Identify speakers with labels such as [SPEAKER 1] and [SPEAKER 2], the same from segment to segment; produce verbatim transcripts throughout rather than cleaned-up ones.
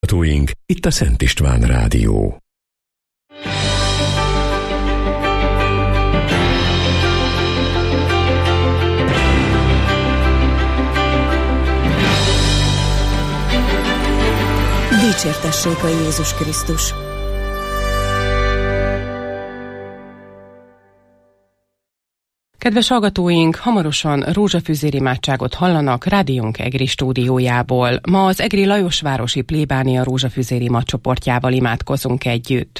[SPEAKER 1] Hallgatóink, itt a Szent István Rádió.
[SPEAKER 2] Dicsértessék a Jézus Krisztus!
[SPEAKER 3] Kedves hallgatóink, hamarosan rózsafüzér imádságot hallanak rádiónk Egri stúdiójából. Ma az Egri Lajosvárosi plébánia rózsafüzér imádcsoportjával imádkozunk együtt.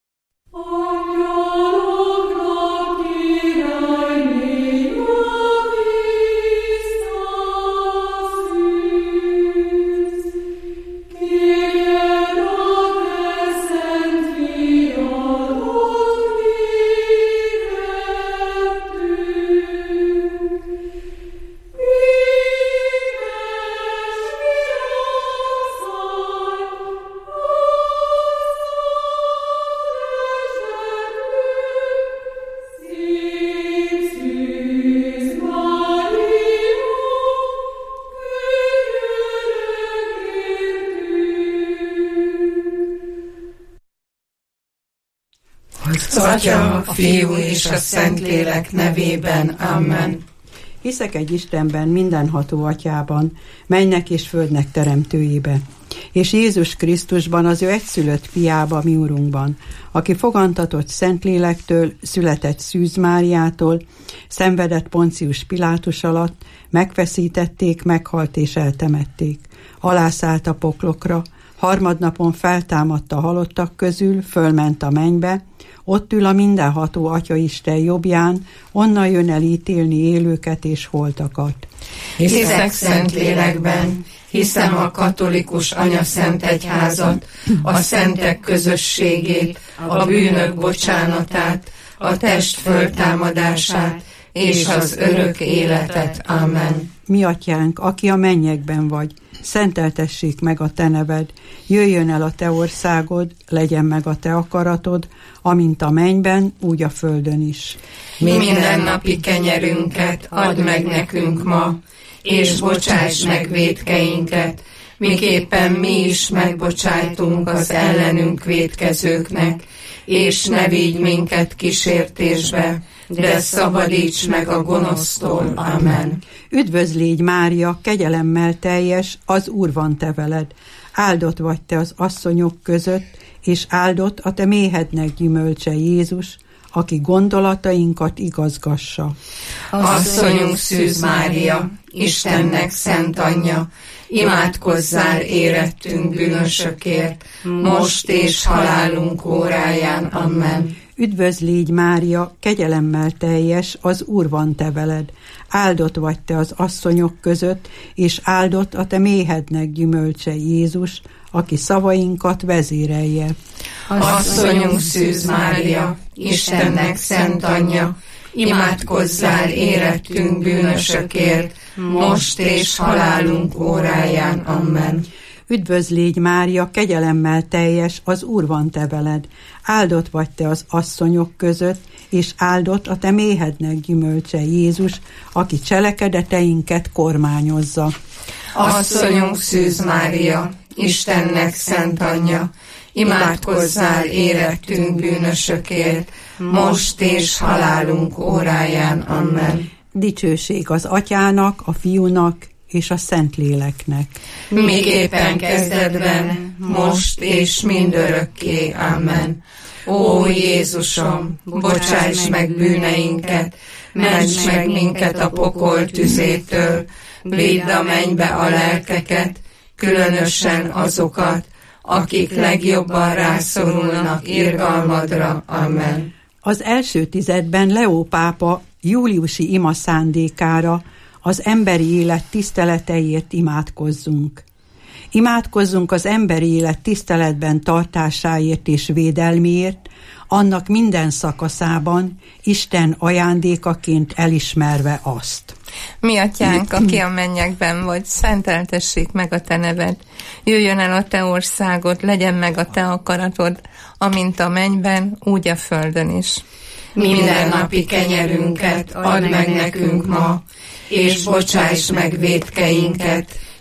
[SPEAKER 4] Az Atya, a Fiú és a Szentlélek nevében. Amen.
[SPEAKER 5] Hiszek egy Istenben, mindenható Atyában, mennek és földnek teremtőjébe, és Jézus Krisztusban, az ő egyszülött fiába, mi Urunkban, aki fogantatott Szentlélektől, született Szűz Máriától, szenvedett Poncius Pilátus alatt, megfeszítették, meghalt és eltemették. Alászállt a poklokra, harmadnapon feltámadt a halottak közül, fölment a mennybe, ott ül a mindenható Atyaisten jobbján, onnan jön el ítélni élőket és holtakat.
[SPEAKER 4] Hiszek Szentlélekben, hiszem a katolikus anyaszent egyházat, a szentek közösségét, a bűnök bocsánatát, a test föltámadását és az örök életet. Amen.
[SPEAKER 5] Mi Atyánk, aki a mennyekben vagy, szenteltessék meg a te neved, jöjjön el a te országod, legyen meg a te akaratod, amint a mennyben, úgy a földön is.
[SPEAKER 4] Mindennapi kenyerünket add meg nekünk ma, és bocsáss meg vétkeinket, miképpen mi is megbocsájtunk az ellenünk vétkezőknek, és ne vigy minket kísértésbe, de szabadíts meg a gonosztól. Amen.
[SPEAKER 5] Üdvözl légy, Mária, kegyelemmel teljes, az Úr van te veled. Áldott vagy te az asszonyok között, és áldott a te méhednek gyümölcse Jézus, aki gondolatainkat igazgassa.
[SPEAKER 4] Asszonyunk Szűz Mária, Istennek szent anyja, imádkozzál érettünk bűnösökért, most és halálunk óráján. Amen.
[SPEAKER 5] Üdvözl légy, Mária, kegyelemmel teljes, az Úr van te veled. Áldott vagy te az asszonyok között, és áldott a te méhednek gyümölcse Jézus, aki szavainkat vezérelje.
[SPEAKER 4] Asszonyunk Szűz Mária, Istennek szent anyja, imádkozzál érettünk bűnösökért, most és halálunk óráján. Amen.
[SPEAKER 5] Üdvözl légy, Mária, kegyelemmel teljes, az Úr van te veled. Áldott vagy te az asszonyok között, és áldott a te méhednek gyümölcse Jézus, aki cselekedeteinket kormányozza.
[SPEAKER 4] Asszonyunk Szűz Mária, Istennek szent anyja, imádkozzál érettünk bűnösökért, most és halálunk óráján. Amen.
[SPEAKER 5] Dicsőség az Atyának, a Fiúnak és a Szentléleknek.
[SPEAKER 4] Miképpen kezdetben, most és mindörökké. Amen. Ó Jézusom, bocsáss meg bűneinket, ments meg minket a pokol tüzétől, vidd a mennybe a lelkeket, különösen azokat, akik legjobban rászorulnak irgalmadra. Amen.
[SPEAKER 5] Az első tizedben Leó pápa júliusi ima szándékára, az emberi élet tiszteleteiért imádkozzunk. Imádkozzunk az emberi élet tiszteletben tartásáért és védelméért, annak minden szakaszában, Isten ajándékaként elismerve azt.
[SPEAKER 6] Mi Atyánk, aki a mennyekben vagy, szenteltessék meg a te neved. Jöjjön el a te országod, legyen meg a te akaratod, amint a mennyben, úgy a földön is.
[SPEAKER 4] Mindennapi kenyerünket add meg nekünk ma, és bocsáss meg vétkeinket,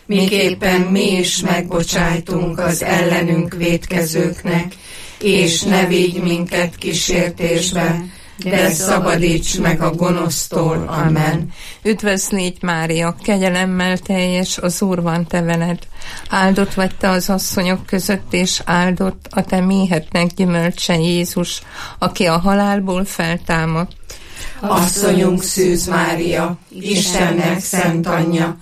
[SPEAKER 4] miképpen mi is megbocsájtunk az ellenünk vétkezőknek, és ne vigy minket kísértésbe, de szabadíts meg a gonosztól. Amen.
[SPEAKER 6] Üdvözl légy, Mária, kegyelemmel teljes, az Úr van te veled. Áldott vagy te az asszonyok között, és áldott a te méhetnek gyümölcse, Jézus, aki a halálból feltámadt.
[SPEAKER 4] Asszonyunk Szűz Mária, Istennek szent anyja,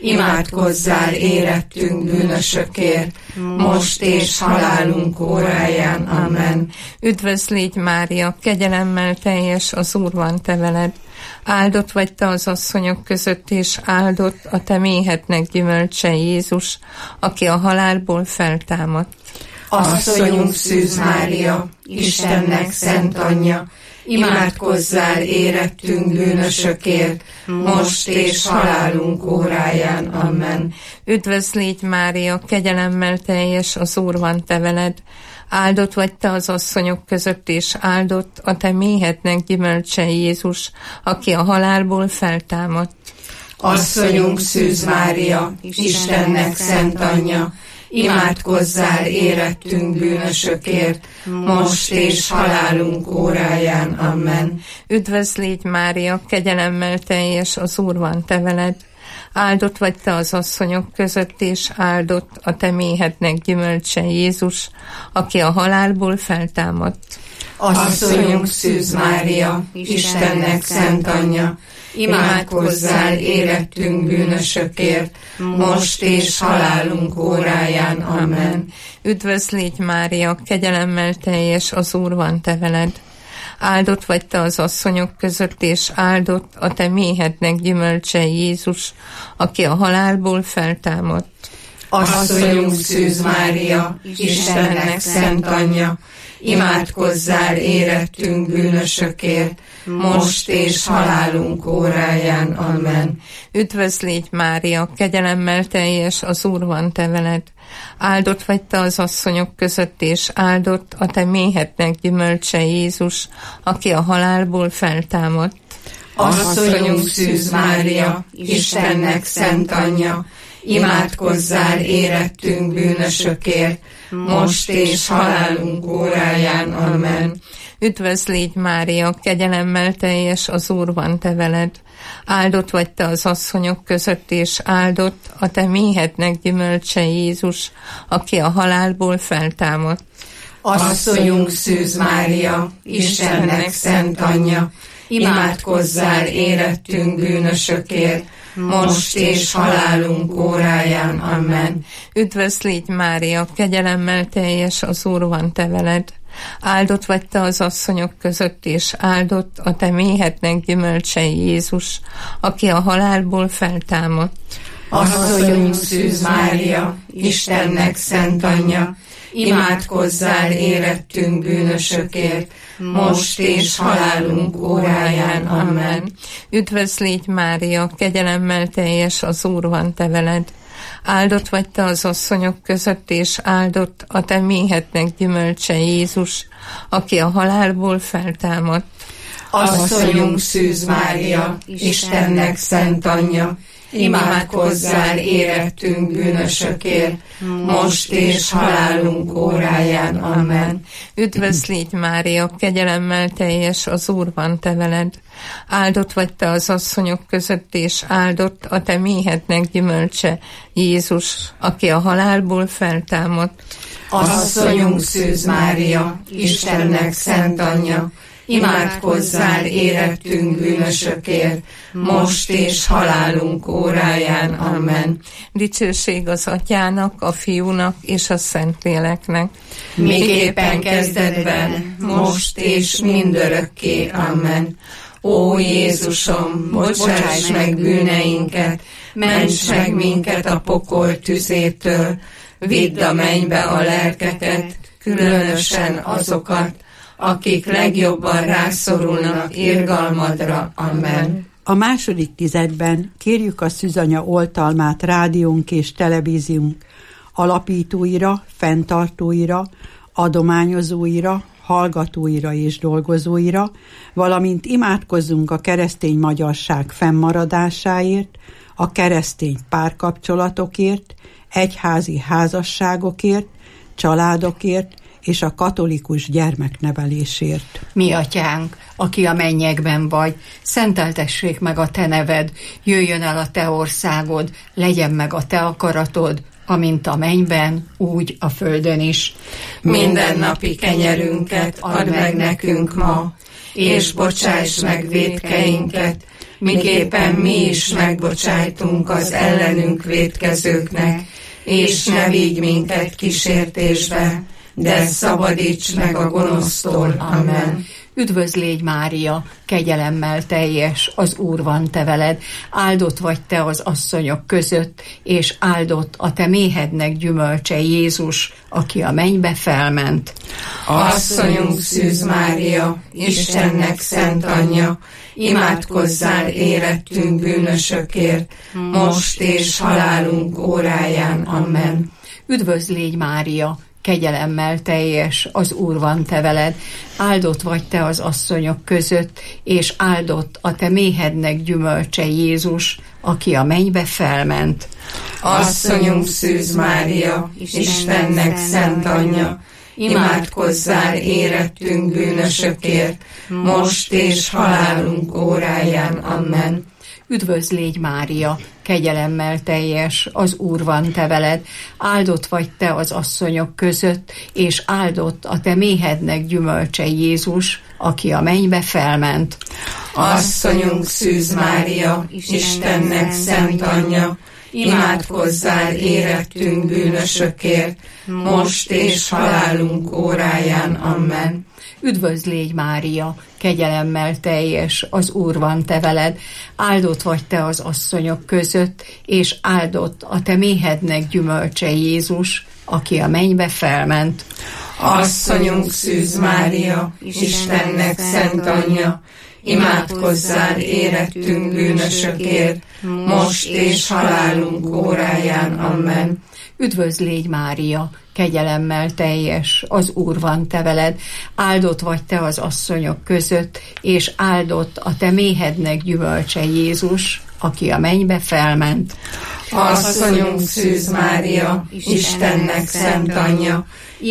[SPEAKER 4] imádkozzál érettünk bűnösökért, most és halálunk óráján. Amen.
[SPEAKER 6] Üdvözl légy, Mária, kegyelemmel teljes, az Úr van te veled. Áldott vagy te az asszonyok között, és áldott a te méhetnek gyümölcse, Jézus, aki a halálból feltámadt.
[SPEAKER 4] Asszonyunk Szűz Mária, Istennek szent anyja, imádkozzál érettünk bűnösökért, most és halálunk óráján. Amen.
[SPEAKER 6] Üdvözl légy, Mária, kegyelemmel teljes, az Úr van te veled. Áldott vagy te az asszonyok között, és áldott a te méhetnek gyümölcse, Jézus, aki a halálból feltámadt.
[SPEAKER 4] Asszonyunk Szűz Mária, Istennek szent anyja, imádkozzál érettünk bűnösökért, most és halálunk óráján. Amen.
[SPEAKER 6] Üdvözl légy, Mária, kegyelemmel teljes, az Úr van te veled. Áldott vagy te az asszonyok között, és áldott a te méhetnek gyümölcse, Jézus, aki a halálból feltámadt.
[SPEAKER 4] Asszonyunk Szűz Mária, Istennek szent anyja, imádkozzál érettünk bűnösökért, most és halálunk óráján. Amen.
[SPEAKER 6] Üdvözl légy, Mária, kegyelemmel teljes, az Úr van te veled. Áldott vagy te az asszonyok között, és áldott a te méhetnek gyümölcse, Jézus, aki a halálból feltámadt.
[SPEAKER 4] Asszonyunk Szűz Mária, Istennek szent anyja, imádkozzál érettünk bűnösökért, most és halálunk óráján. Amen.
[SPEAKER 6] Üdvözl légy, Mária, kegyelemmel teljes, az Úr van te veled. Áldott vagy te az asszonyok között, és áldott a te méhetnek gyümölcse, Jézus, aki a halálból feltámadt.
[SPEAKER 4] Asszonyunk Szűz Mária, Istennek szent anyja, imádkozzál érettünk bűnösökért, most és halálunk óráján. Amen.
[SPEAKER 6] Üdvözl légy, Mária, kegyelemmel teljes, az Úr van te veled. Áldott vagy te az asszonyok között, és áldott a te méhetnek gyümölcse, Jézus, aki a halálból feltámadt.
[SPEAKER 4] Asszonyunk Szűz Mária, Istennek szent anyja, imádkozzál érettünk bűnösökért, most és halálunk óráján. Amen.
[SPEAKER 6] Üdvözl légy, Mária, kegyelemmel teljes, az Úr van te veled. Áldott vagy te az asszonyok között, és áldott a te méhetnek gyümölcse, Jézus, aki a halálból feltámadt.
[SPEAKER 4] Asszonyunk Szűz Mária, Istennek szent anyja, imádkozzál érettünk bűnösökért, most és halálunk óráján. Amen.
[SPEAKER 6] Üdvözl légy, Mária, kegyelemmel teljes, az Úr van te veled. Áldott vagy te az asszonyok között, és áldott a te méhetnek gyümölcse, Jézus, aki a halálból feltámadt.
[SPEAKER 4] Asszonyunk Szűz Mária, Istennek szent anyja, imádkozzál érettünk bűnösökért, most és halálunk óráján. Amen.
[SPEAKER 6] Üdvözl légy, Mária, kegyelemmel teljes, az Úr van te veled. Áldott vagy te az asszonyok között, és áldott a te méhetnek gyümölcse, Jézus, aki a halálból feltámadt.
[SPEAKER 4] Asszonyunk Szűz Mária, Istennek szent anyja, imádkozzál érettünk bűnösökért, most és halálunk óráján. Amen.
[SPEAKER 6] Dicsőség az Atyának, a Fiúnak és a Szentléleknek.
[SPEAKER 4] Miképpen kezdetben, most és mindörökké. Amen. Ó Jézusom, bocsáss meg bűneinket, ments meg minket a pokol tüzétől, vidd a mennybe a lelkeket, különösen azokat, akik legjobban rászorulnak irgalmadra. Amen.
[SPEAKER 5] A második tizedben kérjük a Szűzanya oltalmát rádiónk és televíziónk alapítóira, fenntartóira, adományozóira, hallgatóira és dolgozóira, valamint imádkozzunk a keresztény magyarság fennmaradásáért, a keresztény párkapcsolatokért, egyházi házasságokért, családokért és a katolikus gyermeknevelésért.
[SPEAKER 4] Mi atyánk, aki a mennyekben vagy, szenteltessék meg a te neved, jöjjön el a te országod, legyen meg a te akaratod, amint a mennyben, úgy a földön is. Mindennapi kenyerünket add meg nekünk ma, és bocsáss meg vétkeinket, miképpen mi is megbocsájtunk az ellenünk vétkezőknek, és ne vigy minket kísértésbe, de szabadíts meg a gonosztól. Amen. Üdvözl légy, Mária, kegyelemmel teljes, az Úr van te veled, áldott vagy te az asszonyok között, és áldott a te méhednek gyümölcse, Jézus, aki a mennybe felment.
[SPEAKER 6] Asszonyunk Szűz Mária, Istennek szent anyja, imádkozzál érettünk bűnösökért, most és halálunk óráján. Amen.
[SPEAKER 4] Üdvözl légy, Mária, kegyelemmel teljes, az Úr van te veled, áldott vagy te az asszonyok között, és áldott a te méhednek gyümölcse, Jézus, aki a mennybe felment.
[SPEAKER 6] Asszonyunk Szűz Mária, Istennek szent anyja, imádkozzál érettünk bűnösökért, most és halálunk óráján. Amen.
[SPEAKER 4] Üdvözl légy, Mária, kegyelemmel teljes, az Úr van te veled, áldott vagy te az asszonyok között, és áldott a te méhednek gyümölcse, Jézus, aki a mennybe felment.
[SPEAKER 6] Asszonyunk Szűz Mária, Istennek szent anyja, imádkozzál érettünk bűnösökért, most és halálunk óráján. Amen.
[SPEAKER 4] Üdvözl légy, Mária, kegyelemmel teljes, az Úr van te veled, áldott vagy te az asszonyok között, és áldott a te méhednek gyümölcse, Jézus, aki a mennybe felment.
[SPEAKER 6] Asszonyunk Szűz Mária, Istennek szent anyja, imádkozzál érettünk bűnösökért, most és halálunk óráján. Amen.
[SPEAKER 4] Üdvözl légy, Mária, kegyelemmel teljes, az Úr van te veled, áldott vagy te az asszonyok között, és áldott a te méhednek gyümölcse, Jézus, aki a mennybe felment.
[SPEAKER 6] Asszonyunk Szűz Mária, Istennek szent anyja,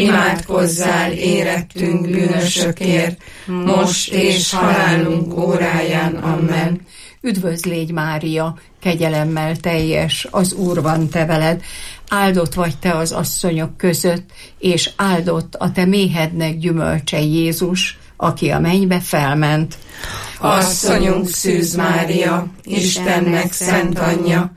[SPEAKER 6] imádkozzál érettünk bűnösökért, most és halálunk óráján. Amen.
[SPEAKER 4] Üdvözl légy, Mária, kegyelemmel teljes, az Úr van te veled, áldott vagy te az asszonyok között, és áldott a te méhednek gyümölcse, Jézus, aki a mennybe felment.
[SPEAKER 6] Asszonyunk Szűz Mária, Istennek szent anyja,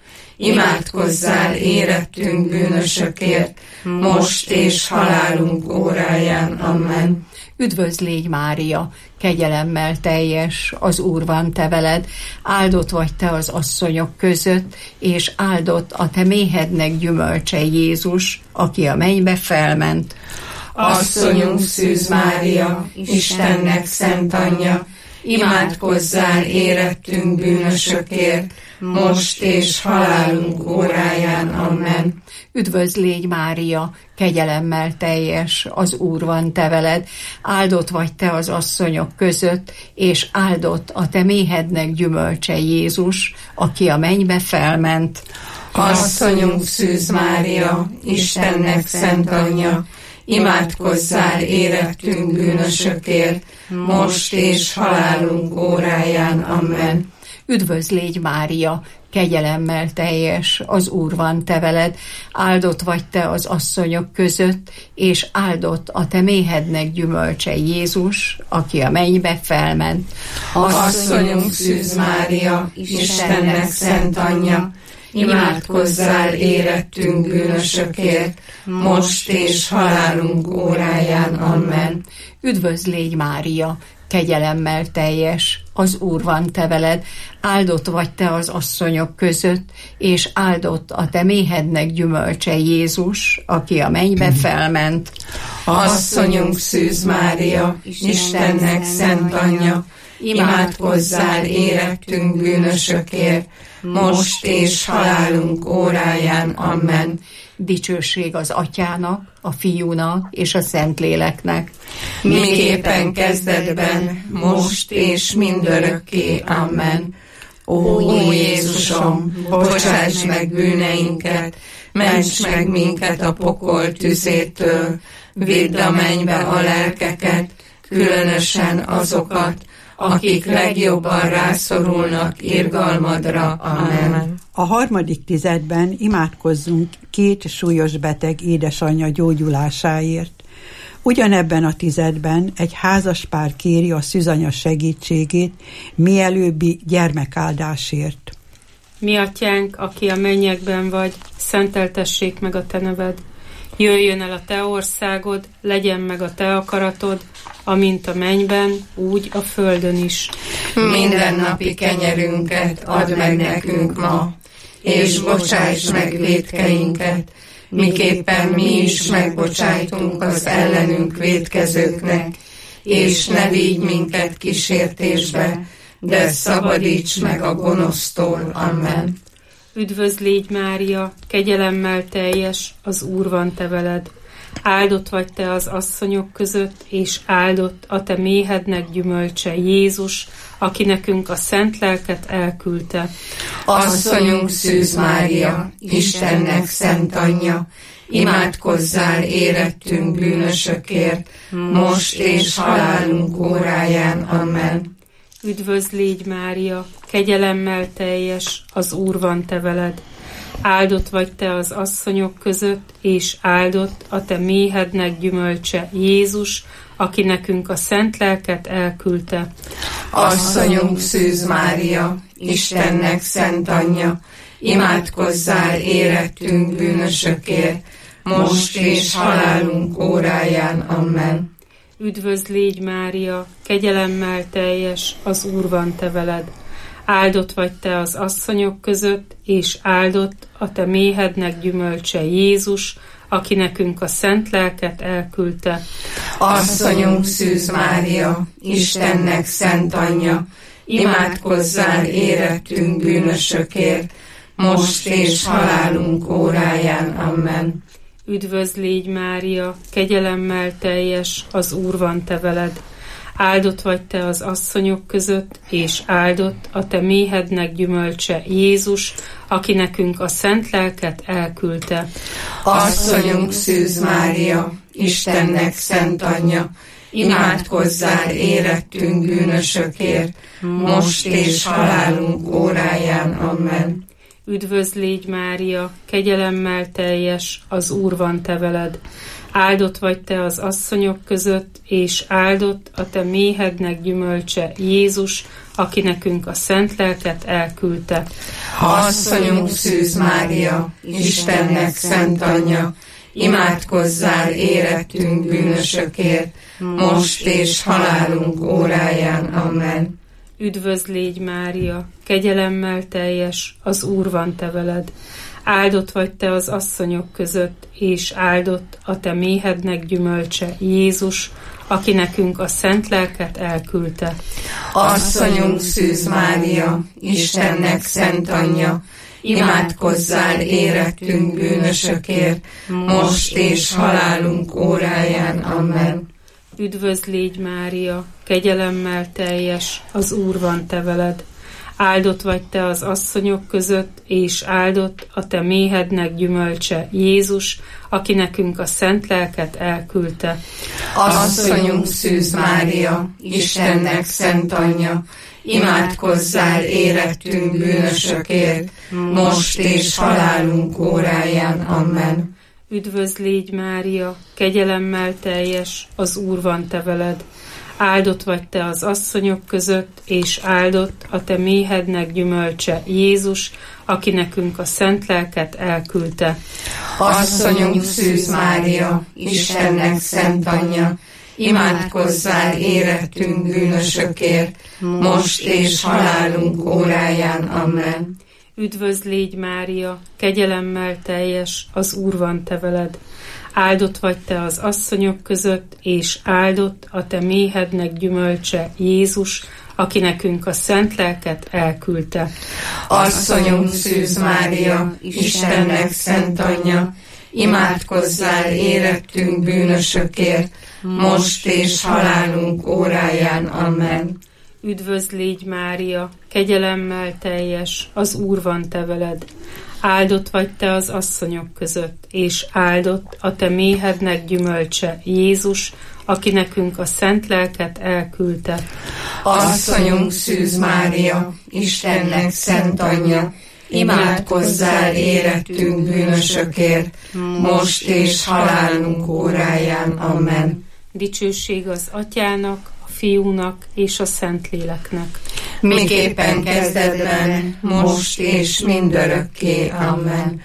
[SPEAKER 6] imádkozzál érettünk bűnösökért, most és halálunk óráján. Amen.
[SPEAKER 4] Üdvözl légy, Mária, kegyelemmel teljes, az Úr van te veled, áldott vagy te az asszonyok között, és áldott a te méhednek gyümölcse, Jézus, aki a mennybe felment.
[SPEAKER 6] Asszonyunk Szűz Mária, Istennek szent anyja, imádkozzál érettünk bűnösökért, most és halálunk óráján. Amen.
[SPEAKER 4] Üdvözl légy, Mária, kegyelemmel teljes, az Úr van te veled, áldott vagy te az asszonyok között, és áldott a te méhednek gyümölcse, Jézus, aki a mennybe felment.
[SPEAKER 6] Asszonyunk Szűz Mária, Istennek szent anyja, imádkozzál érettünk bűnösökért, most és halálunk óráján. Amen.
[SPEAKER 4] Üdvözl légy, Mária, kegyelemmel teljes, az Úr van te veled, áldott vagy te az asszonyok között, és áldott a te méhednek gyümölcse, Jézus, aki a mennybe felment.
[SPEAKER 6] Asszonyunk Szűz Mária, Istennek szent anyja, imádkozzál érettünk bűnösökért, most és halálunk óráján. Amen.
[SPEAKER 4] Üdvözl légy, Mária, kegyelemmel teljes, az Úr van te veled, áldott vagy te az asszonyok között, és áldott a te méhednek gyümölcse, Jézus, aki a mennybe felment.
[SPEAKER 6] Asszonyunk Szűz Mária, Istennek szent anyja, imádkozzál érettünk bűnösökért, most és halálunk óráján. Amen.
[SPEAKER 7] Dicsőség az Atyának, a Fiúnak és a Szentléleknek.
[SPEAKER 4] Miképpen kezdetben, most és mindörökké. Amen. Ó Jézusom, bocsáss meg bűneinket, ments meg minket a pokol tüzétől, vidd a mennybe a lelkeket, különösen azokat, akik legjobban rászorulnak irgalmadra. Amen.
[SPEAKER 5] A harmadik tizedben imádkozzunk két súlyos beteg édesanyja gyógyulásáért. Ugyanebben a tizedben egy házaspár kéri a szűzanya segítségét mielőbbi gyermekáldásért.
[SPEAKER 8] Mi atyánk, aki a mennyekben vagy, szenteltessék meg a te neved. Jöjjön el a te országod, legyen meg a te akaratod, amint a mennyben, úgy a földön is.
[SPEAKER 4] Mindennapi kenyerünket add meg nekünk ma, és bocsáss meg vétkeinket, miképpen mi is megbocsájtunk az ellenünk vétkezőknek, és ne vigy minket kísértésbe, de szabadíts meg a gonosztól. Amen.
[SPEAKER 8] Üdvözl légy, Mária, kegyelemmel teljes, az Úr van te veled. Áldott vagy te az asszonyok között, és áldott a te méhednek gyümölcse, Jézus, aki nekünk a szent lelket elküldte.
[SPEAKER 4] Asszonyunk Szűz Mária, Istennek szent anyja, imádkozzál érettünk bűnösökért, most és halálunk óráján. Amen.
[SPEAKER 8] Üdvözl légy, Mária, kegyelemmel teljes, az Úr van te veled. Áldott vagy te az asszonyok között, és áldott a te méhednek gyümölcse, Jézus, aki nekünk a szent lelket elküldte.
[SPEAKER 4] Asszonyunk Szűz Mária, Istennek szent anyja, imádkozzál érettünk bűnösökért, most és halálunk óráján. Amen.
[SPEAKER 8] Üdvözl légy, Mária, kegyelemmel teljes, az Úr van te veled. Áldott vagy te az asszonyok között, és áldott a te méhednek gyümölcse, Jézus, aki nekünk a szent lelket elküldte.
[SPEAKER 4] Asszonyunk Szűz Mária, Istennek szent anyja, imádkozzál érettünk bűnösökért, most és halálunk óráján. Amen.
[SPEAKER 8] Üdvözl légy, Mária, kegyelemmel teljes, az Úr van te veled. Áldott vagy te az asszonyok között, és áldott a te méhednek gyümölcse, Jézus, aki nekünk a szent lelket elküldte.
[SPEAKER 4] Asszonyunk Szűz Mária, Istennek szent anyja, imádkozzál érettünk bűnösökért, most és halálunk óráján. Amen.
[SPEAKER 8] Üdvözl légy, Mária, kegyelemmel teljes, az Úr van te veled. Áldott vagy te az asszonyok között, és áldott a te méhednek gyümölcse, Jézus, aki nekünk a szent lelket elküldte.
[SPEAKER 4] Asszonyunk Szűz Mária, Istennek szent anyja, imádkozzál érettünk bűnösökért, most és halálunk óráján. Amen.
[SPEAKER 8] Üdvözl légy, Mária, kegyelemmel teljes, az Úr van te veled. Áldott vagy te az asszonyok között, és áldott a te méhednek gyümölcse, Jézus, aki nekünk a szent lelket elküldte.
[SPEAKER 4] Asszonyunk Szűz Mária, Istennek szent anyja, imádkozzál érettünk bűnösökért, most és halálunk óráján. Amen.
[SPEAKER 8] Üdvözl légy, Mária, kegyelemmel teljes, az Úr van te veled. Áldott vagy te az asszonyok között, és áldott a te méhednek gyümölcse, Jézus, aki nekünk a szent lelket elküldte.
[SPEAKER 4] Asszonyunk Szűz Mária, Istennek szent anyja, imádkozzál érettünk bűnösökért, most és halálunk óráján. Amen.
[SPEAKER 8] Üdvözl légy, Mária, kegyelemmel teljes, az Úr van te veled. Áldott vagy te az asszonyok között, és áldott a te méhednek gyümölcse, Jézus, aki nekünk a szent lelket elküldte.
[SPEAKER 4] Asszonyunk Szűz Mária, Istennek szent anyja, imádkozzál érettünk bűnösökért, most és halálunk óráján. Amen.
[SPEAKER 8] Üdvözl légy, Mária, kegyelemmel teljes, az Úr van te veled. Áldott vagy te az asszonyok között, és áldott a te méhednek gyümölcse, Jézus, aki nekünk a szent lelket elküldte.
[SPEAKER 4] Asszonyunk Szűz Mária, Istennek szent anyja, imádkozzál érettünk bűnösökért, most és halálunk óráján. Amen.
[SPEAKER 8] Üdvözl légy, Mária, kegyelemmel teljes, az Úr van te veled. Áldott vagy te az asszonyok között, és áldott a te méhednek gyümölcse, Jézus, aki nekünk a szent lelket elküldte.
[SPEAKER 4] Asszonyunk Szűz Mária, Istennek szent anyja, imádkozzál érettünk bűnösökért, most és halálunk óráján. Amen.
[SPEAKER 8] Dicsőség az Atyának, a Fiúnak és a Szentléleknek.
[SPEAKER 4] Miképpen kezdetben, most és mindörökké. Amen.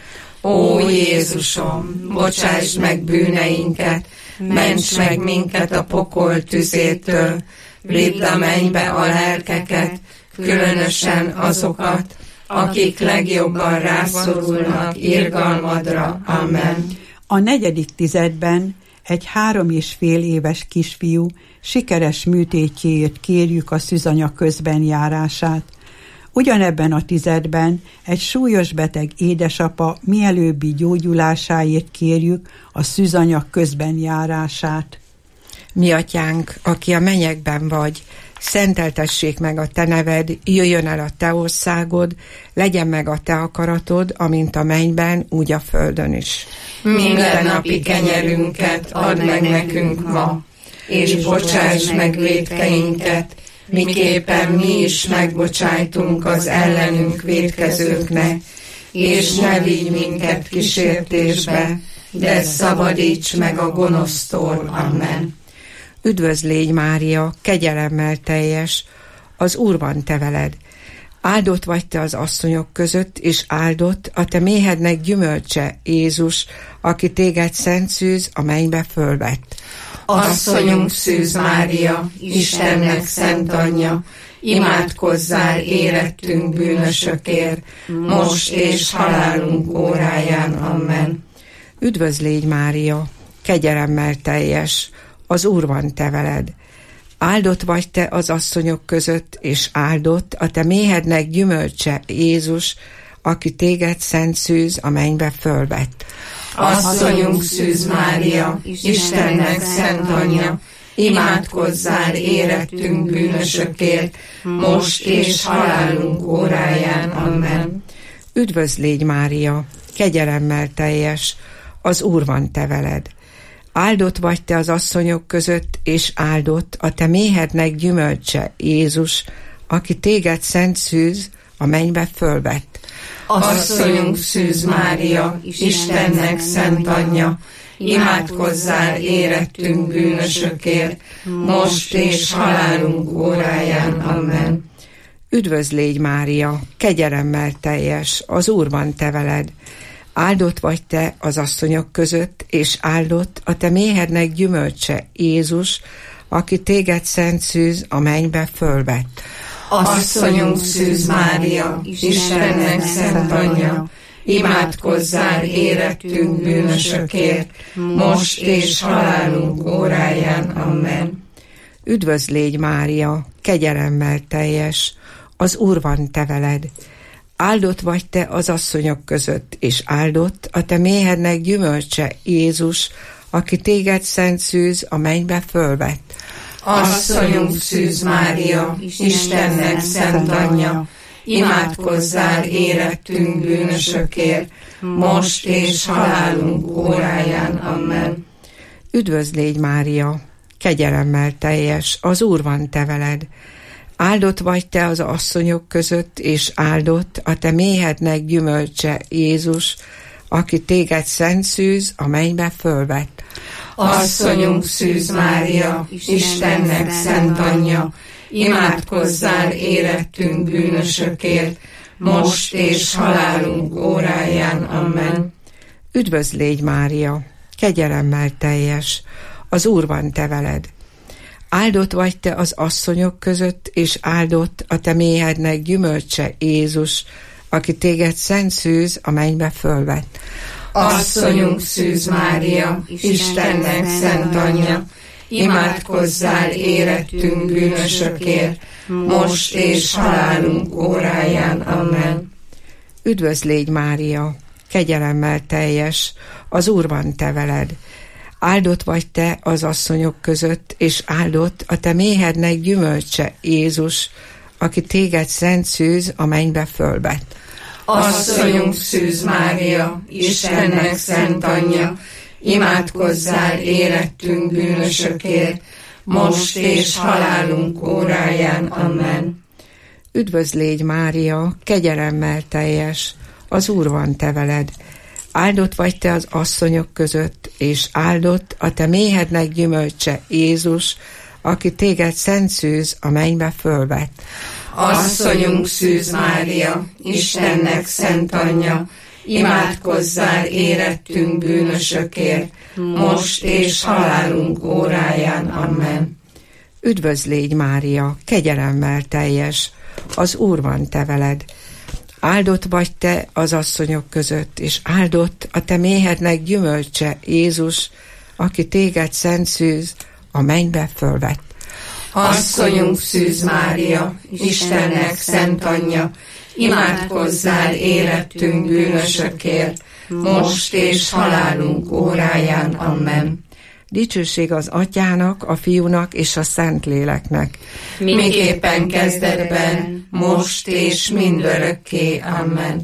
[SPEAKER 4] Ó Jézusom, bocsáss meg bűneinket, ments meg minket a pokol tüzétől, vidd a mennybe a lelkeket, különösen azokat, akik legjobban rászorulnak irgalmadra. Amen.
[SPEAKER 5] A negyedik tizedben egy három és fél éves kisfiú sikeres műtétjéért kérjük a szűzanya közben járását. Ugyanebben a tizedben egy súlyos beteg édesapa mielőbbi gyógyulásáért kérjük a szűzanya közben járását.
[SPEAKER 9] Mi atyánk, aki a mennyekben vagy, szenteltessék meg a te neved, jöjjön el a te országod, legyen meg a te akaratod, amint a mennyben, úgy a földön is.
[SPEAKER 4] Mindennapi kenyerünket add meg nekünk ma, és bocsáss meg vétkeinket, miképpen mi is megbocsájtunk az ellenünk vétkezőknek, és ne vigy minket kísértésbe, de szabadíts meg a gonosztól. Amen.
[SPEAKER 9] Üdvözl légy, Mária, kegyelemmel teljes, az Úr van te veled. Áldott vagy te az asszonyok között, és áldott a te méhednek gyümölcse, Jézus, aki téged szent szűz a mennybe fölvett.
[SPEAKER 4] Asszonyunk Szűz Mária, Istennek szent anyja, imádkozzál érettünk bűnösökért, most és halálunk óráján. Amen.
[SPEAKER 9] Üdvözl légy, Mária, kegyelemmel teljes, az Úr van te veled. Áldott vagy te az asszonyok között, és áldott a te méhednek gyümölcse, Jézus, aki téged szent szűz a mennybe fölvett.
[SPEAKER 4] Asszonyunk Szűz Mária, Istennek szent anyja, imádkozzál érettünk bűnösökért, most és halálunk óráján. Amen.
[SPEAKER 9] Üdvözl légy, Mária, kegyelemmel teljes, az Úr van te veled. Áldott vagy te az asszonyok között, és áldott a te méhednek gyümölcse, Jézus, aki téged szent szűz a mennybe fölvett.
[SPEAKER 4] Asszonyunk Szűz Mária, Istennek szent anyja, imádkozzál érettünk bűnösökért, most és halálunk óráján. Amen.
[SPEAKER 9] Üdvözl légy, Mária, kegyelemmel teljes, az Úr van te veled. Áldott vagy te az asszonyok között, és áldott a te méhednek gyümölcse, Jézus, aki téged szent szűz a mennybe fölvett.
[SPEAKER 4] Asszonyunk Szűz Mária, Istennek szent anyja, imádkozzál érettünk bűnösökért, most és halálunk óráján. Amen.
[SPEAKER 9] Üdvözl légy, Mária, kegyelemmel teljes, az Úr van te veled. Áldott vagy te az asszonyok között, és áldott a te méhednek gyümölcse, Jézus, aki téged szent szűz a mennybe fölvett.
[SPEAKER 4] Asszonyunk Szűz Mária, Istennek szent anyja, imádkozzál érettünk bűnösökért, most és halálunk óráján. Amen.
[SPEAKER 9] Üdvözl légy, Mária, kegyelemmel teljes, az Úr van te veled. Áldott vagy te az asszonyok között, és áldott a te méhednek gyümölcse, Jézus, aki téged szent szűz a mennybe fölvett.
[SPEAKER 4] Asszonyunk Szűz Mária, Istennek szent anyja, imádkozzál érettünk bűnösökért, most és halálunk óráján. Amen.
[SPEAKER 9] Üdvözl légy, Mária, kegyelemmel teljes, az Úr van te veled. Áldott vagy te az asszonyok között, és áldott a te méhednek gyümölcse, Jézus, aki téged szent szűz a mennybe fölvett.
[SPEAKER 4] Asszonyunk Szűz Mária, Istennek szent anyja, imádkozzál érettünk bűnösökért, most és halálunk óráján. Amen.
[SPEAKER 9] Üdvözl légy, Mária, kegyelemmel teljes, az Úr van te veled. Áldott vagy te az asszonyok között, és áldott a te méhednek gyümölcse, Jézus, aki téged szent szűz a mennybe fölvett.
[SPEAKER 4] Asszonyunk Szűz Mária, Istennek szent anyja, imádkozzál érettünk bűnösökért, most és halálunk óráján. Amen.
[SPEAKER 9] Üdvözl légy, Mária, kegyelemmel teljes, az Úr van te veled. Áldott vagy te az asszonyok között, és áldott a te méhednek gyümölcse, Jézus, aki téged szent szűz a mennybe fölvett.
[SPEAKER 4] Asszonyunk Szűz Mária, Istennek szent anyja, imádkozzál érettünk bűnösökért, most és halálunk óráján. Amen.
[SPEAKER 9] Üdvözl légy, Mária, kegyelemmel teljes, az Úr van te veled. Áldott vagy te az asszonyok között, és áldott a te méhednek gyümölcse, Jézus, aki téged szent szűz a mennybe fölvett.
[SPEAKER 4] Asszonyunk Szűz Mária, Istennek szent anyja, imádkozzál érettünk bűnösökért, most és halálunk óráján. Amen.
[SPEAKER 9] Dicsőség az Atyának, a Fiúnak és a Szentléleknek,
[SPEAKER 4] miképpen kezdetben, most és mindörökké. Amen.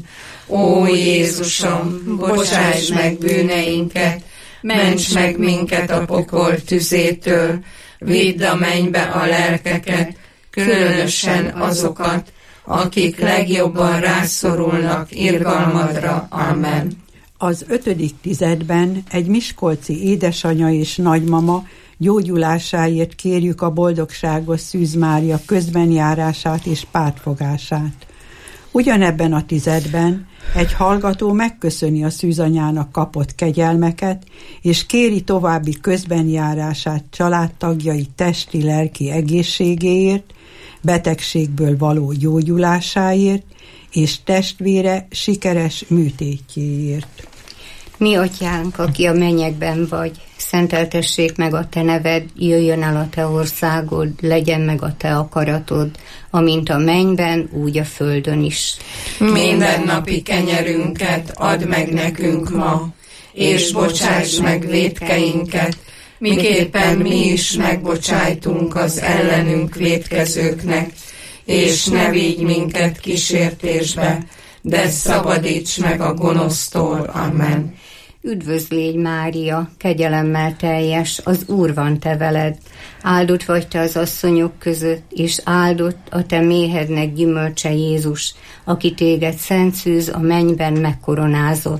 [SPEAKER 4] Ó Jézusom, bocsáss meg bűneinket, ments meg minket a pokol tüzétől, vidd a mennybe a lelkeket, különösen azokat, akik legjobban rászorulnak irgalmadra. Amen.
[SPEAKER 5] Az ötödik tizedben egy miskolci édesanya és nagymama gyógyulásáért kérjük a boldogságos Szűz Mária közbenjárását és pártfogását. Ugyanebben a tizedben egy hallgató megköszöni a szűzanyának kapott kegyelmeket, és kéri további közbenjárását családtagjai testi-lelki egészségéért, betegségből való gyógyulásáért, és testvére sikeres műtétjéért.
[SPEAKER 7] Mi atyánk, aki a mennyekben vagy, szenteltessék meg a te neved, jöjjön el a te országod, legyen meg a te akaratod, amint a mennyben, úgy a földön is.
[SPEAKER 4] Mindennapi kenyerünket add meg nekünk ma, és bocsáss meg vétkeinket, miképpen mi is megbocsájtunk az ellenünk vétkezőknek, és ne vigy minket kísértésbe, de szabadíts meg a gonosztól. Amen.
[SPEAKER 7] Üdvözl légy, Mária, kegyelemmel teljes, az Úr van te veled. Áldott vagy te az asszonyok között, és áldott a te méhednek gyümölcse, Jézus, aki téged szent szűz a mennyben megkoronázott.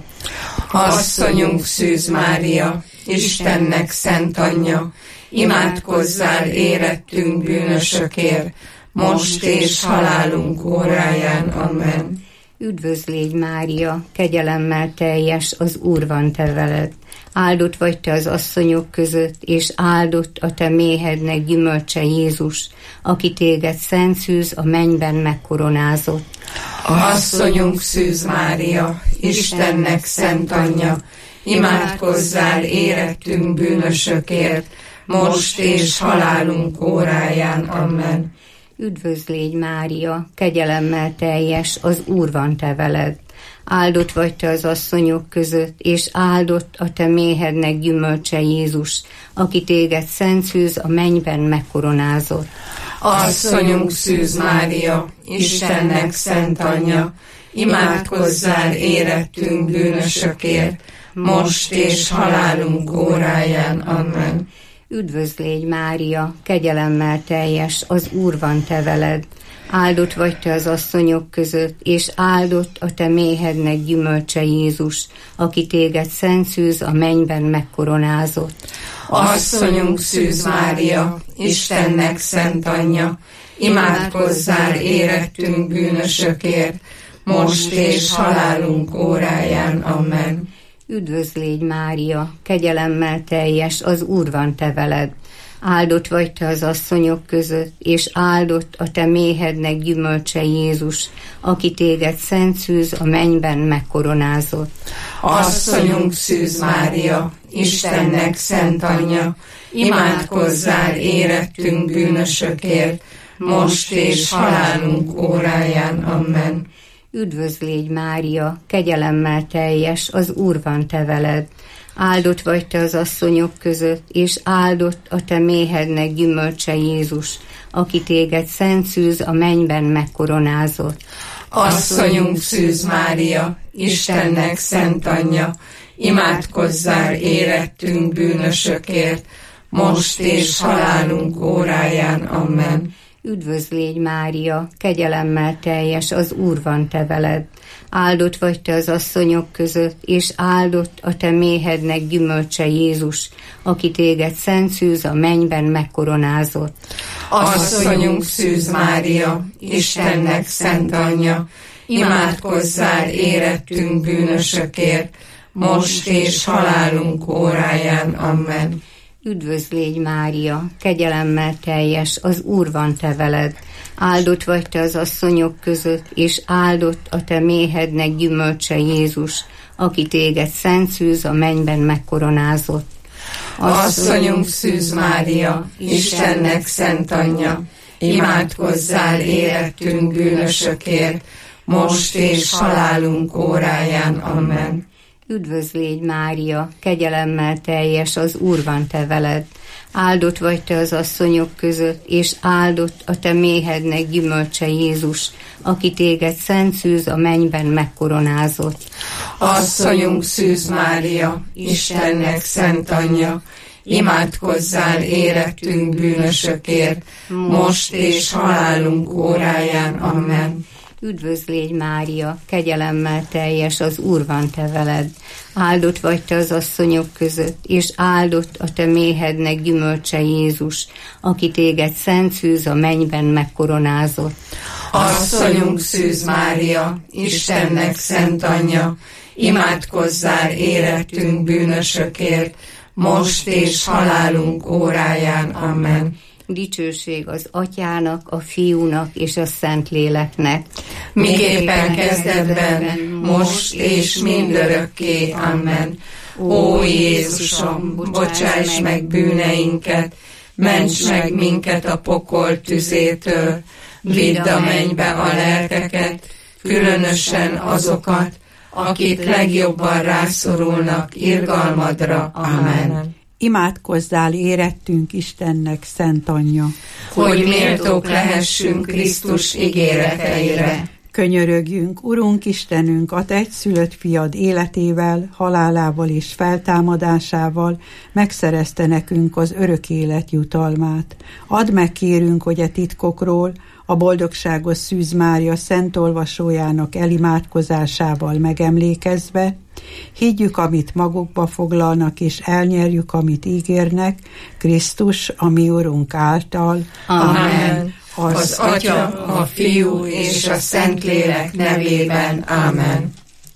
[SPEAKER 4] Asszonyunk Szűz Mária, Istennek szent anyja, imádkozzál érettünk bűnösökért, most és halálunk óráján. Amen.
[SPEAKER 7] Üdvözl légy, Mária, kegyelemmel teljes, az Úr van te veled. Áldott vagy te az asszonyok között, és áldott a te méhednek gyümölcse, Jézus, aki téged szent szűz a mennyben megkoronázott.
[SPEAKER 4] Asszonyunk Szűz Mária, Istennek szent anyja, imádkozzál érettünk bűnösökért, most és halálunk óráján. Amen.
[SPEAKER 7] Üdvözl légy, Mária, kegyelemmel teljes, az Úr van te veled. Áldott vagy te az asszonyok között, és áldott a te méhednek gyümölcse, Jézus, aki téged szent szűz a mennyben megkoronázott.
[SPEAKER 4] Asszonyunk Szűz Mária, Istennek szent anyja, imádkozzál érettünk bűnösökért, most és halálunk óráján. Amen.
[SPEAKER 7] Üdvözl légy, Mária, kegyelemmel teljes, az Úr van te veled. Áldott vagy te az asszonyok között, és áldott a te méhednek gyümölcse, Jézus, aki téged szent szűz a mennyben megkoronázott.
[SPEAKER 4] Asszonyunk Szűz Mária, Istennek szent anyja, imádkozzál érettünk bűnösökért, most és halálunk óráján. Amen.
[SPEAKER 7] Üdvözl légy, Mária, kegyelemmel teljes, az Úr van te veled. Áldott vagy te az asszonyok között, és áldott a te méhednek gyümölcse, Jézus, aki téged szent szűz a mennyben megkoronázott.
[SPEAKER 4] Asszonyunk Szűz Mária, Istennek szent anyja, imádkozzál érettünk bűnösökért, most és halálunk óráján. Amen.
[SPEAKER 7] Üdvözl légy, Mária, kegyelemmel teljes, az Úr van te veled. Áldott vagy te az asszonyok között, és áldott a te méhednek gyümölcse Jézus, aki téged szent szűz a mennyben megkoronázott.
[SPEAKER 4] Asszonyunk Szűz Mária, Istennek szent anyja, imádkozzál érettünk bűnösökért, most és halálunk óráján. Amen.
[SPEAKER 7] Üdvözl légy Mária, kegyelemmel teljes, az Úr van te veled. Áldott vagy te az asszonyok között, és áldott a te méhednek gyümölcse Jézus, aki téged szent szűz a mennyben megkoronázott.
[SPEAKER 4] Asszonyunk Szűz Mária, Istennek szent anyja, imádkozzál érettünk bűnösökért, most és halálunk óráján. Amen.
[SPEAKER 7] Üdvözl légy Mária, kegyelemmel teljes, az Úr van te veled. Áldott vagy te az asszonyok között, és áldott a te méhednek gyümölcse Jézus, aki téged szent szűz a mennyben megkoronázott.
[SPEAKER 4] Asszonyunk Szűz Mária, Istennek szent anyja, imádkozzál érettünk bűnösökért, most és halálunk óráján. Amen.
[SPEAKER 7] Üdvözl légy Mária, kegyelemmel teljes, az Úr van te veled. Áldott vagy te az asszonyok között, és áldott a te méhednek gyümölcse Jézus, aki téged szent szűz a mennyben megkoronázott.
[SPEAKER 4] Asszonyunk Szűz Mária, Istennek szent anyja, imádkozzál érettünk bűnösökért, most és halálunk óráján. Amen.
[SPEAKER 7] Üdvözl légy Mária, kegyelemmel teljes, az Úr van te veled. Áldott vagy te az asszonyok között, és áldott a te méhednek gyümölcse Jézus, aki téged szent szűz a mennyben megkoronázott.
[SPEAKER 4] Asszonyunk Szűz Mária, Istennek szent anyja, imádkozzál érettünk bűnösökért, most és halálunk óráján. Amen.
[SPEAKER 7] Dicsőség az Atyának, a Fiúnak és a Szentléleknek.
[SPEAKER 4] Miképpen kezdetben, most és mindörökké. Amen. Ó Jézusom, bocsáss meg bűneinket, ments meg minket a pokol tüzétől, vidd a mennybe a lelkeket, különösen azokat, akik legjobban rászorulnak irgalmadra. Amen.
[SPEAKER 5] Imádkozzál érettünk Istennek szent anyja,
[SPEAKER 4] hogy méltók lehessünk Krisztus ígéreteire.
[SPEAKER 5] Könyörögjünk, Urunk Istenünk, a te egyszülött fiad életével, halálával és feltámadásával megszerezte nekünk az örök élet jutalmát. Add meg, kérünk, hogy a titkokról, a boldogságos Szűz Mária szent olvasójának elimádkozásával megemlékezve, higgyük, amit magukba foglalnak, és elnyerjük, amit ígérnek, Krisztus, a mi Urunk által.
[SPEAKER 4] Amen. Az, az Atya, a Fiú és a Szentlélek nevében. Amen.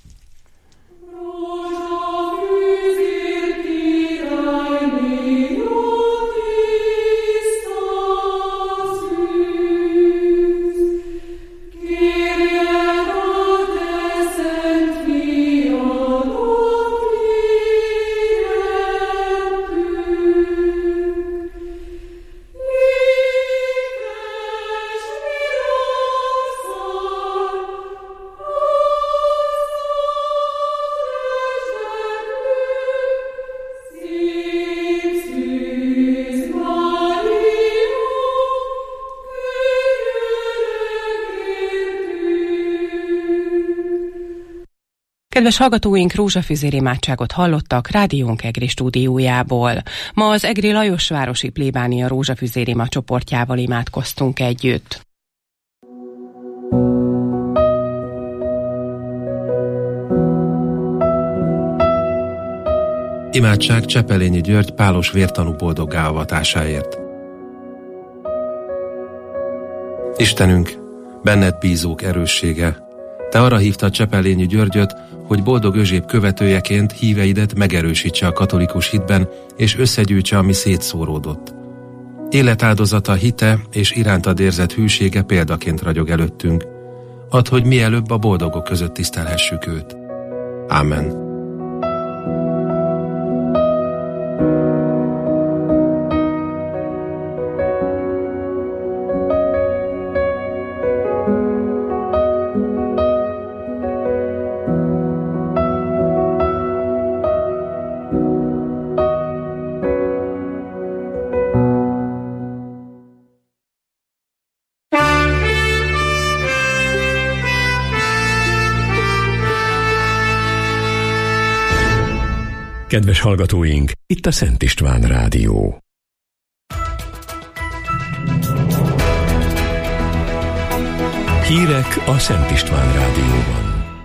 [SPEAKER 3] Kedves hallgatóink, rózsafüzér imádságot hallottak rádiónk Egri stúdiójából. Ma az Egri Lajosvárosi plébánia rózsafüzér ima csoportjával imádkoztunk együtt.
[SPEAKER 10] Imádság Csepelényi György pálos vértanú boldoggá avatásáért. Istenünk, benned bízók erőssége, te arra hívtad Csepelényi Györgyöt, hogy boldog Özséb követőjeként híveidet megerősítse a katolikus hitben, és összegyűjtse, ami szétszóródott. Életáldozata, hite és irántad érzett hűsége példaként ragyog előttünk. Add, hogy mielőbb a boldogok között tisztelhessük őt. Ámen.
[SPEAKER 1] Kedves hallgatóink, itt a Szent István Rádió. Hírek a Szent István Rádióban.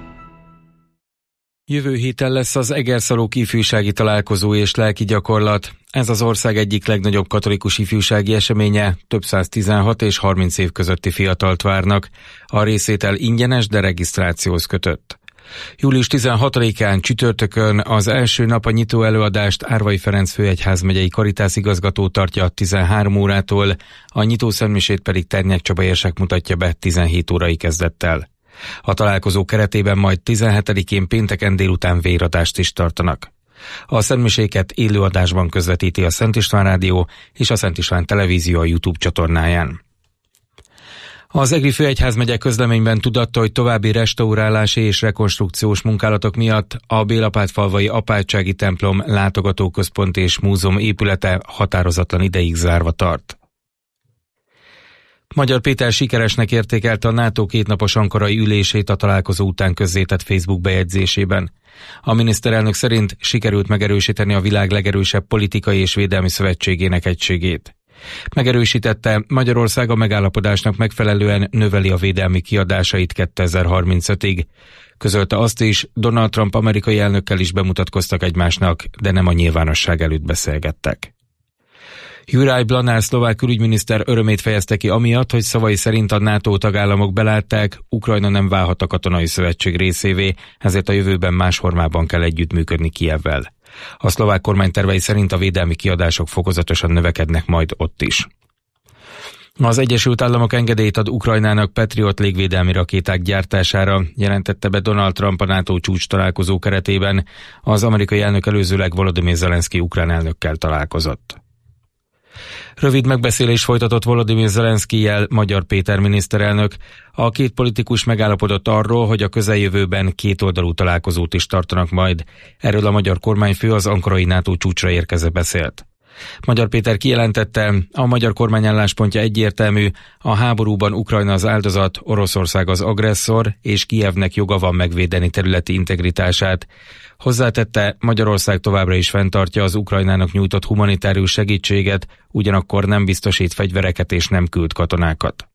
[SPEAKER 11] Jövő héten lesz az Egerszalók ifjúsági találkozó és lelki gyakorlat. Ez az ország egyik legnagyobb katolikus ifjúsági eseménye, több száz tizenhat és harminc év közötti fiatalt várnak. A részvétel ingyenes, de regisztrációhoz kötött. július tizenhatodikán csütörtökön az első nap a nyitó előadást Árvai Ferenc főegyházmegyei Karitász igazgató tartja tizenhárom órától, a nyitó szentmisét pedig Ternyák Csaba érsek mutatja be tizenhét órai kezdettel. A találkozó keretében majd tizenhetedikén pénteken délután véradást is tartanak. A szentmiséket élőadásban közvetíti a Szent István Rádió és a Szent István Televízió a YouTube csatornáján. Az Egri főegyházmegye közleményben tudatta, hogy további restaurálási és rekonstrukciós munkálatok miatt a Bélapátfalvai apátsági templom látogatóközpont és múzeum épülete határozatlan ideig zárva tart. Magyar Péter sikeresnek értékelte a NATO kétnapos ankarai ülését a találkozó után közzétett Facebook bejegyzésében. A miniszterelnök szerint sikerült megerősíteni a világ legerősebb politikai és védelmi szövetségének egységét. Megerősítette, Magyarország a megállapodásnak megfelelően növeli a védelmi kiadásait kétezer-harmincötig. Közölte azt is, Donald Trump amerikai elnökkel is bemutatkoztak egymásnak, de nem a nyilvánosság előtt beszélgettek. Juraj Blanár szlovák külügyminiszter örömét fejezte ki amiatt, hogy szavai szerint a NATO tagállamok belátták, Ukrajna nem válhat a katonai szövetség részévé, ezért a jövőben más formában kell együttműködni Kijevvel. A szlovák kormány tervei szerint a védelmi kiadások fokozatosan növekednek majd ott is. Az Egyesült Államok engedélyt ad Ukrajnának Patriot légvédelmi rakéták gyártására, jelentette be Donald Trump a NATO csúcs találkozó keretében. Az amerikai elnök előzőleg Volodymyr Zelenszky ukrán elnökkel találkozott. Rövid megbeszélés folytatott Volodymyr Zelenszkijjel Magyar Péter miniszterelnök. A két politikus megállapodott arról, hogy a közeljövőben kétoldalú találkozót is tartanak majd. Erről a magyar kormányfő az ankarai NATO csúcsra érkezve beszélt. Magyar Péter kijelentette, a magyar kormány álláspontja egyértelmű, a háborúban Ukrajna az áldozat, Oroszország az agresszor, és Kijevnek joga van megvédeni területi integritását. Hozzátette, Magyarország továbbra is fenntartja az Ukrajnának nyújtott humanitárius segítséget, ugyanakkor nem biztosít fegyvereket és nem küld katonákat.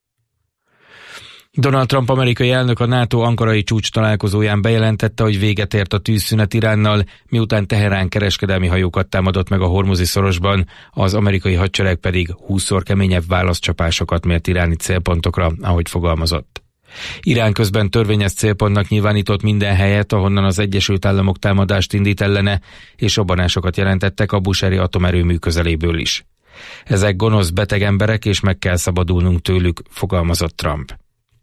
[SPEAKER 11] Donald Trump amerikai elnök a NATO ankarai csúcs találkozóján bejelentette, hogy véget ért a tűzszünet Iránnal, miután Teherán kereskedelmi hajókat támadott meg a Hormuzi szorosban, az amerikai hadsereg pedig húszszor keményebb válaszcsapásokat mért iráni célpontokra, ahogy fogalmazott. Irán közben törvényes célpontnak nyilvánított minden helyet, ahonnan az Egyesült Államok támadást indít ellene, és robbanásokat jelentettek a Bushehr-i atomerőmű közeléből is. Ezek gonosz, beteg emberek, és meg kell szabadulnunk tőlük, fogalmazott Trump.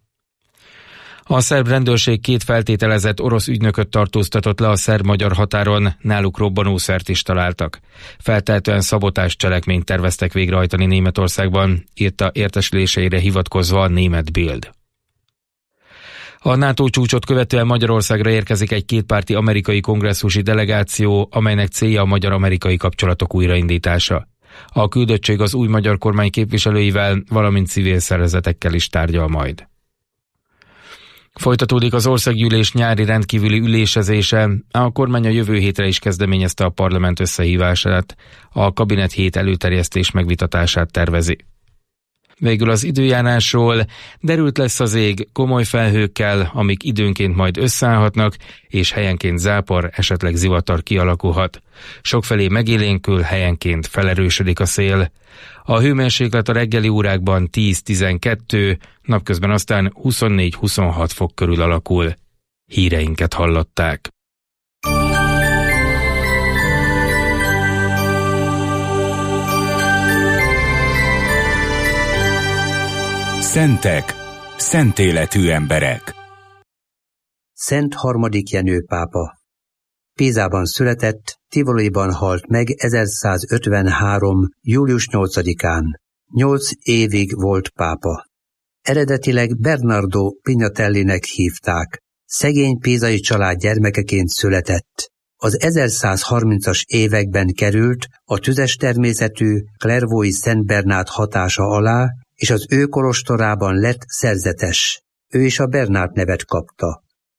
[SPEAKER 11] A szerb rendőrség két feltételezett orosz ügynököt tartóztatott le a szerb-magyar határon, náluk robbanószert is találtak. Feltehetően szabotás cselekményt terveztek végrehajtani Németországban, írta értesüléseire hivatkozva a német Bild. A NATO csúcsot követően Magyarországra érkezik egy kétpárti amerikai kongresszusi delegáció, amelynek célja a magyar-amerikai kapcsolatok újraindítása. A küldöttség az új magyar kormány képviselőivel, valamint civil szervezetekkel is tárgyal majd. Folytatódik az országgyűlés nyári rendkívüli ülésezése, a kormány a jövő hétre is kezdeményezte a parlament összehívását, a kabinet hét előterjesztés megvitatását tervezi. Végül az időjárásról: derült lesz az ég komoly felhőkkel, amik időnként majd összeállhatnak, és helyenként zápor, esetleg zivatar kialakulhat. Sokfelé megélénkül, helyenként felerősödik a szél. A hőmérséklet a reggeli órákban tíz-tizenkettő, napközben aztán huszonnégy-huszonhat fok körül alakul. Híreinket hallották.
[SPEAKER 12] Szentek, szent életű emberek.
[SPEAKER 13] Szent harmadik Jenő pápa. Pízában született, Tivoliban halt meg ezerszázötvenhárom. július nyolcadikán. Nyolc évig volt pápa. Eredetileg Bernardo Pignatellinek hívták. Szegény pízai család gyermekeként született. Az ezerszázharmincas években került a tüzes természetű Clairvaux-i Szent Bernát hatása alá, és az ő kolostorában lett szerzetes. Ő is a Bernát nevet kapta.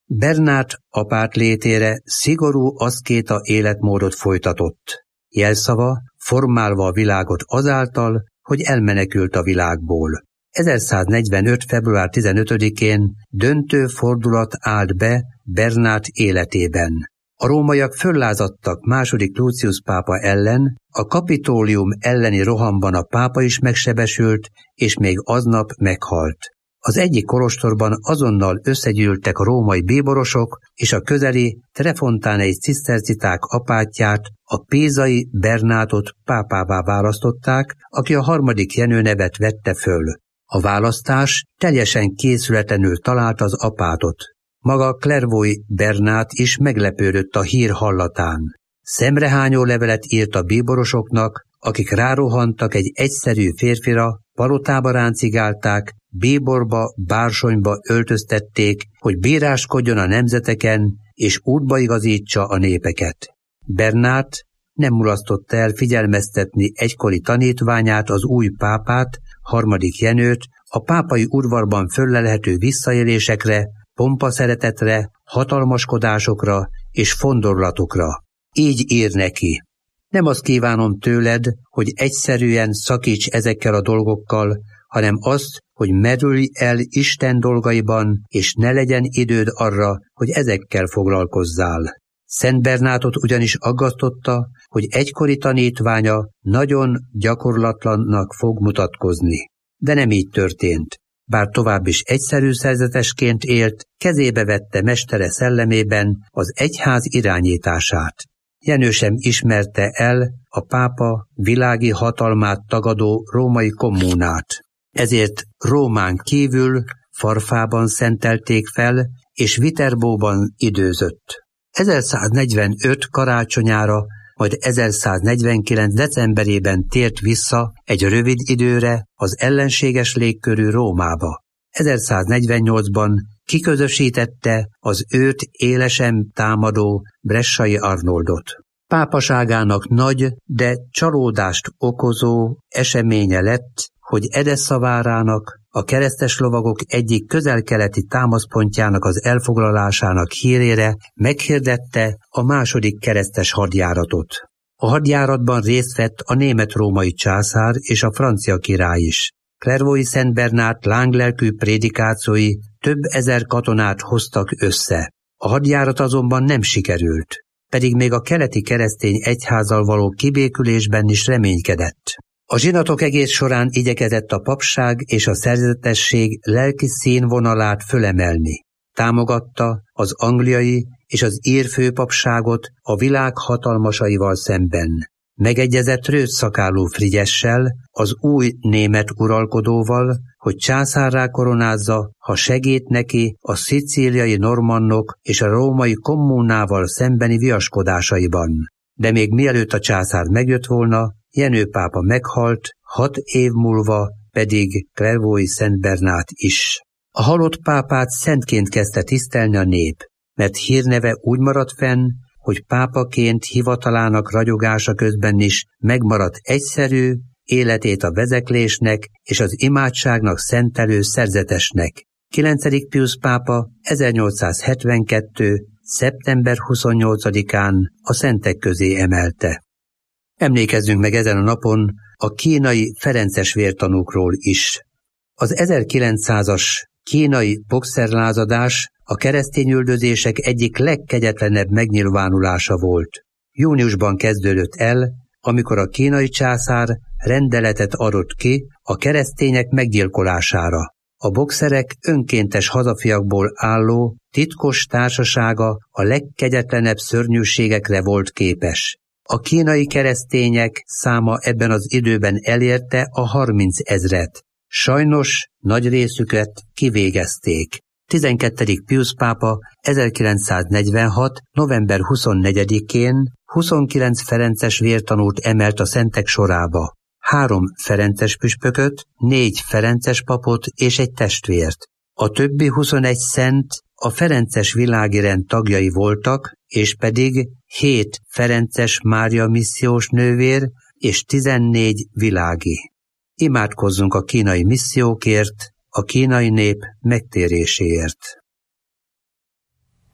[SPEAKER 13] Bernát apát létére szigorú aszkéta életmódot folytatott. Jelszava formálva a világot azáltal, hogy elmenekült a világból. ezerszáznegyvenöt. február tizenötödikén döntő fordulat állt be Bernát életében. A rómaiak föllázadtak második Lucius pápa ellen, a Kapitólium elleni rohamban a pápa is megsebesült, és még aznap meghalt. Az egyik kolostorban azonnal összegyűltek a római bíborosok, és a közeli trefontánei ciszterciták apátját, a pízai Bernátot pápává választották, aki a harmadik Jenő nevet vette föl. A választás teljesen készületlenül találta az apátot. Maga Clairvaux-i Bernát is meglepődött a hír hallatán. Szemrehányó levelet írt a bíborosoknak, akik rárohantak egy egyszerű férfira, palotába ráncigálták, bíborba, bársonyba öltöztették, hogy bíráskodjon a nemzeteken, és útba igazítsa a népeket. Bernát nem mulasztotta el figyelmeztetni egykori tanítványát, az új pápát, harmadik Jenőt, a pápai udvarban föllelhető visszaélésekre, pompaszeretetre, hatalmaskodásokra és fondorlatokra. Így ír neki: nem azt kívánom tőled, hogy egyszerűen szakíts ezekkel a dolgokkal, hanem azt, hogy merülj el Isten dolgaiban, és ne legyen időd arra, hogy ezekkel foglalkozzál. Szent Bernátot ugyanis aggasztotta, hogy egykori tanítványa nagyon gyakorlatlannak fog mutatkozni. De nem így történt. Bár tovább is egyszerű szerzetesként élt, kezébe vette mestere szellemében az egyház irányítását. Jenő sem ismerte el a pápa világi hatalmát tagadó római kommunát. Ezért Rómán kívül Farfában szentelték fel, és Viterbóban időzött. ezerszáznegyvenöt karácsonyára, majd ezerszáznegyvenkilenc decemberében tért vissza egy rövid időre az ellenséges légkörű Rómába. ezerszáznegyvennyolcban kiközösítette az őt élesen támadó Bressai Arnoldot. Pápaságának nagy, de csalódást okozó eseménye lett, hogy Edessa várának, a keresztes lovagok egyik közel-keleti támaszpontjának az elfoglalásának hírére meghirdette a második keresztes hadjáratot. A hadjáratban részt vett a német-római császár és a francia király is. Clairvaux-i Szent Bernát lánglelkű prédikációi több ezer katonát hoztak össze. A hadjárat azonban nem sikerült, pedig még a keleti keresztény egyházzal való kibékülésben is reménykedett. A zsinatok egész során igyekezett a papság és a szerzetesség lelki színvonalát fölemelni. Támogatta az angliai és az ír főpapságot a világ hatalmasaival szemben. Megegyezett rőszakálú Frigyessel, az új német uralkodóval, hogy császárrá koronázza, ha segít neki a szicíliai normannok és a római kommunával szembeni viaskodásaiban. De még mielőtt a császár megjött volna, Jenő pápa meghalt, hat év múlva pedig Clairvaux-i Szent Bernát is. A halott pápát szentként kezdte tisztelni a nép, mert hírneve úgy maradt fenn, hogy pápaként hivatalának ragyogása közben is megmaradt egyszerű, életét a vezeklésnek és az imádságnak szentelő szerzetesnek. kilencedik Piusz pápa ezernyolcszázhetvenkettő. szeptember huszonnyolcadikán a szentek közé emelte. Emlékezzünk meg ezen a napon a kínai ferences vértanúkról is. Az ezerkilencszázas kínai boxerlázadás a keresztényüldözések egyik legkegyetlenebb megnyilvánulása volt. Júniusban kezdődött el, amikor a kínai császár rendeletet adott ki a keresztények meggyilkolására. A boxerek önkéntes hazafiakból álló titkos társasága a legkegyetlenebb szörnyűségekre volt képes. A kínai keresztények száma ebben az időben elérte a harmincezret. Sajnos nagy részüket kivégezték. tizenkettedik Piusz pápa ezerkilencszáznegyvenhat. november huszonnegyedikén huszonkilenc ferences vértanút emelt a szentek sorába. Három ferences püspököt, négy ferences papot és egy testvért. A többi huszonegy szent a ferences világi rend tagjai voltak, és pedig hét ferences Mária missziós nővér és tizennégy világi. Imádkozzunk a kínai missziókért, a kínai nép megtéréséért.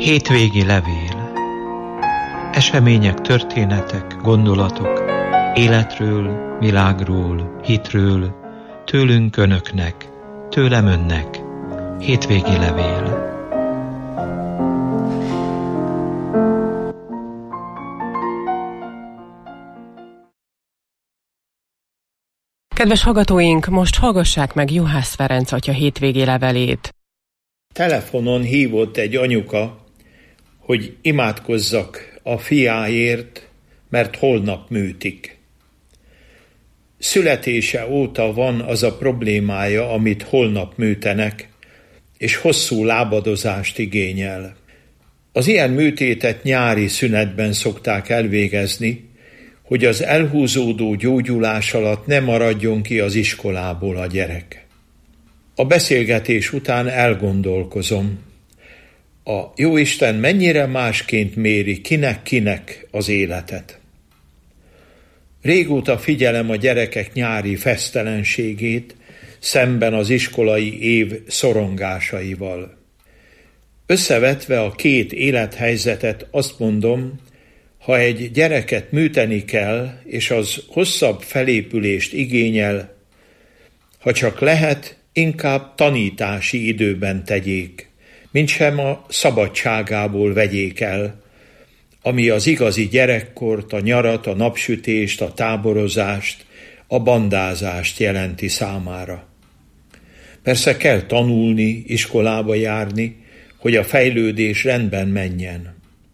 [SPEAKER 14] Hétvégi levél. Események, történetek, gondolatok, életről, világról, hitről, tőlünk önöknek, tőlem önnek. Hétvégi levél.
[SPEAKER 3] Kedves hallgatóink, most hallgassák meg Juhász Ferenc atya hétvégi levelét.
[SPEAKER 15] Telefonon hívott egy anyuka, hogy imádkozzak a fiáért, mert holnap műtik. Születése óta van az a problémája, amit holnap műtenek, és hosszú lábadozást igényel. Az ilyen műtétet nyári szünetben szokták elvégezni, hogy az elhúzódó gyógyulás alatt ne maradjon ki az iskolából a gyerek. A beszélgetés után elgondolkozom, a Jóisten mennyire másként méri kinek-kinek az életet. Régóta figyelem a gyerekek nyári fesztelenségét szemben az iskolai év szorongásaival. Összevetve a két élethelyzetet azt mondom, ha egy gyereket műteni kell, és az hosszabb felépülést igényel, ha csak lehet, inkább tanítási időben tegyék, mintsem a szabadságából vegyék el, ami az igazi gyerekkort, a nyarat, a napsütést, a táborozást, a bandázást jelenti számára. Persze kell tanulni, iskolába járni, hogy a fejlődés rendben menjen.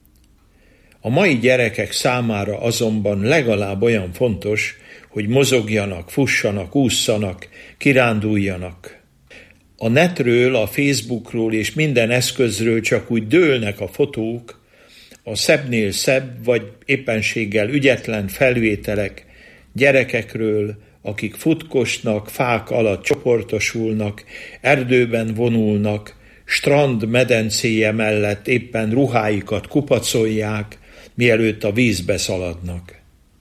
[SPEAKER 15] A mai gyerekek számára azonban legalább olyan fontos, hogy mozogjanak, fussanak, ússzanak, kiránduljanak. A netről, a Facebookról és minden eszközről csak úgy dőlnek a fotók, a szebbnél szebb vagy éppenséggel ügyetlen felvételek gyerekekről, akik futkosnak, fák alatt csoportosulnak, erdőben vonulnak, strand medencéje mellett éppen ruháikat kupacolják, mielőtt a vízbe szaladnak.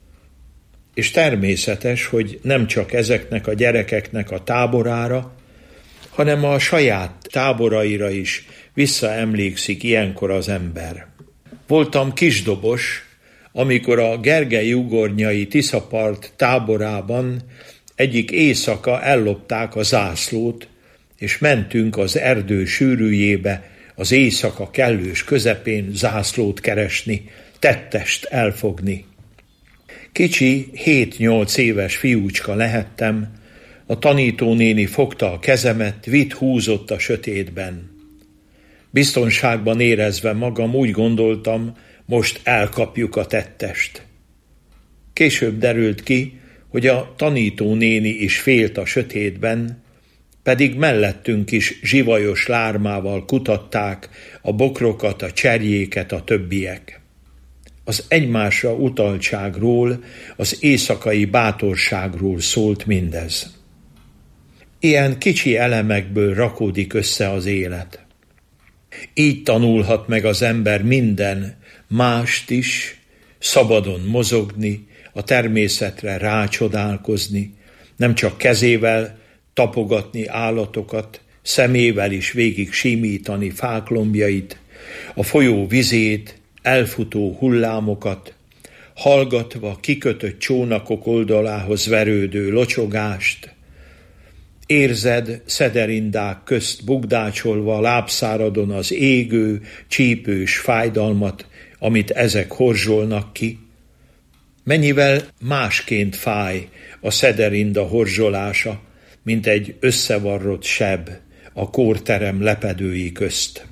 [SPEAKER 15] És természetes, hogy nem csak ezeknek a gyerekeknek a táborára, hanem a saját táboraira is visszaemlékszik ilyenkor az ember. Voltam kisdobos, amikor a Gergely-ugornyai Tiszapart táborában egyik éjszaka ellopták a zászlót, és mentünk az erdő sűrűjébe az éjszaka kellős közepén zászlót keresni, tettest elfogni. Kicsi, hét-nyolc éves fiúcska lehettem, a tanítónéni fogta a kezemet, vitt húzott a sötétben. Biztonságban érezve magam úgy gondoltam, most elkapjuk a tettest. Később derült ki, hogy a tanítónéni is félt a sötétben, pedig mellettünk is zsivajos lármával kutatták a bokrokat, a cserjéket a többiek. Az egymásra utaltságról, az éjszakai bátorságról szólt mindez. Ilyen kicsi elemekből rakódik össze az élet. Így tanulhat meg az ember minden mást is, szabadon mozogni, a természetre rácsodálkozni, nem csak kezével tapogatni állatokat, szemével is végig simítani fáklombjait, a folyó vizét, elfutó hullámokat, hallgatva kikötött csónakok oldalához verődő locsogást, érzed szederindák közt bugdácsolva lábszáradon az égő, csípős fájdalmat, amit ezek horzsolnak ki. Mennyivel másként fáj a szederinda horzsolása, mint egy összevarrott seb a kórterem lepedői közt.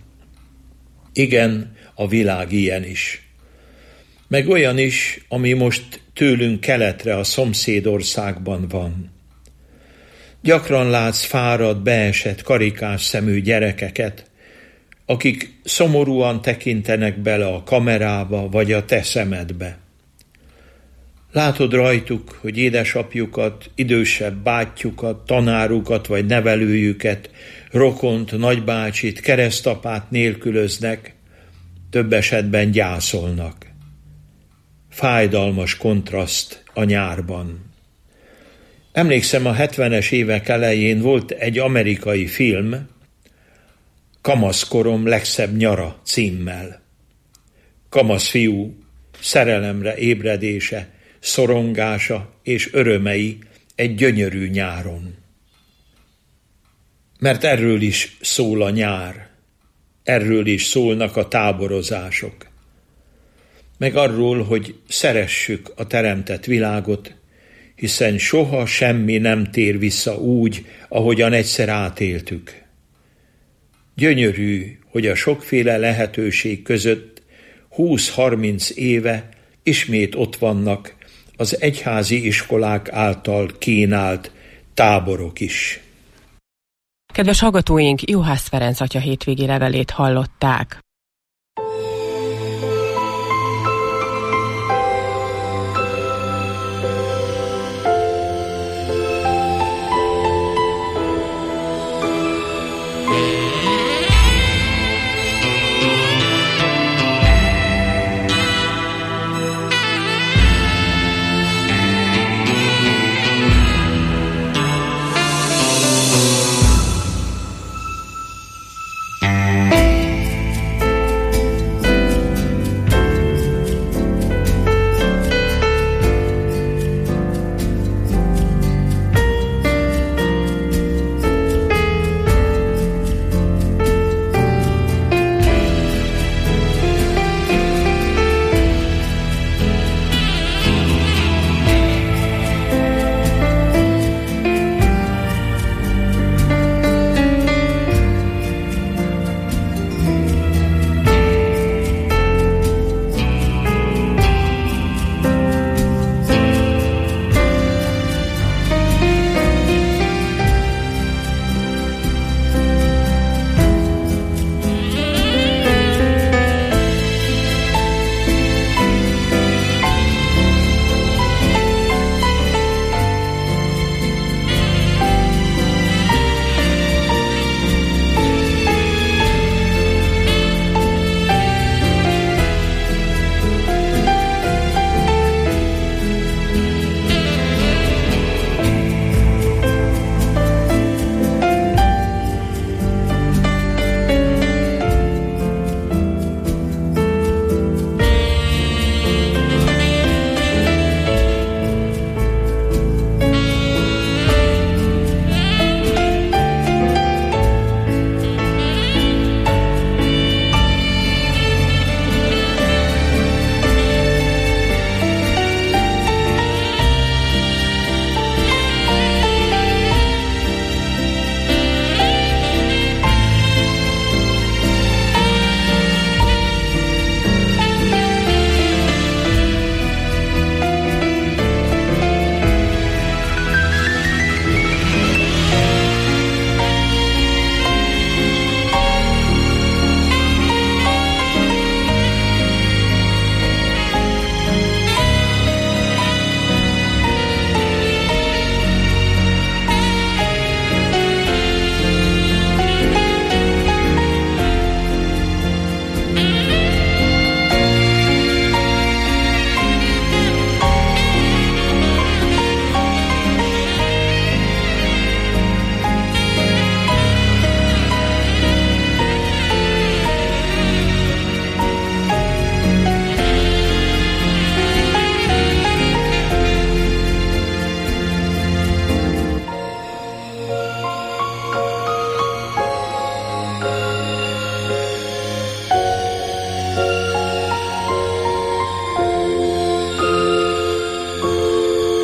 [SPEAKER 15] Igen, a világ ilyen is. Meg olyan is, ami most tőlünk keletre a szomszédországban van. Gyakran látsz fáradt, beesett, karikás szemű gyerekeket, akik szomorúan tekintenek bele a kamerába vagy a te szemedbe. Látod rajtuk, hogy édesapjukat, idősebb bátyjukat, tanárukat vagy nevelőjüket, rokont, nagybácsit, keresztapát nélkülöznek, több esetben gyászolnak. Fájdalmas kontraszt a nyárban. Emlékszem, a hetvenes évek elején volt egy amerikai film, Kamaszkorom legszebb nyara címmel. Kamasz fiú szerelemre ébredése, szorongása és örömei egy gyönyörű nyáron. Mert erről is szól a nyár, erről is szólnak a táborozások, meg arról, hogy szeressük a teremtett világot, hiszen soha semmi nem tér vissza úgy, ahogyan egyszer átéltük. Gyönyörű, hogy a sokféle lehetőség között húsz-harminc éve ismét ott vannak az egyházi iskolák által kínált táborok is.
[SPEAKER 3] Kedves hallgatóink, Juhász Ferenc atya hétvégi levelét hallották.